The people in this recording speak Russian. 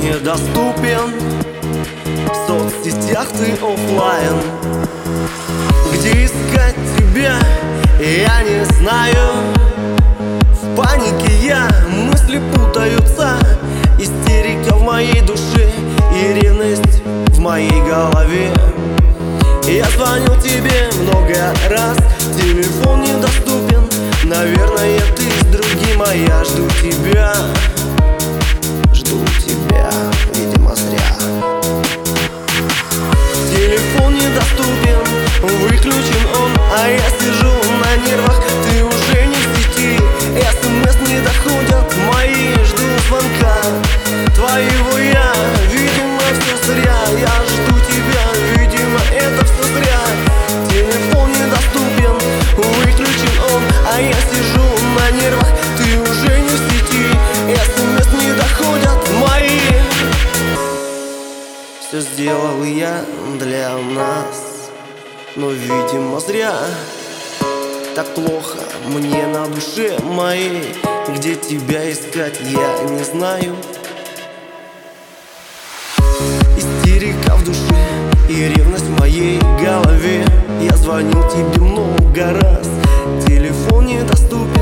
недоступен, в соцсетях ты оффлайн. Где искать тебя, я не знаю. В панике я, мысли путаются, истерика в моей душе и ревность в моей голове. Я звоню тебе много раз, телефон недоступен. Наверное, ты с другим, а я жду тебя. Жду тебя, видимо, зря. Телефон недоступен, выключен он, а я сижу на нервах. Ты уже не в сети, СМС не доходят мои. Жду звонка твоего я, видимо, все зря. Я жду тебя, видимо, это все зря. Телефон недоступен, выключен он, а я сижу на нервах. Ты уже не в сети, СМС не доходят мои. Все сделал я для нас, но, видимо, зря. Так плохо мне на душе моей, где тебя искать я не знаю. Истерика в душе и ревность в моей голове. Я звонил тебе много раз, телефон недоступен.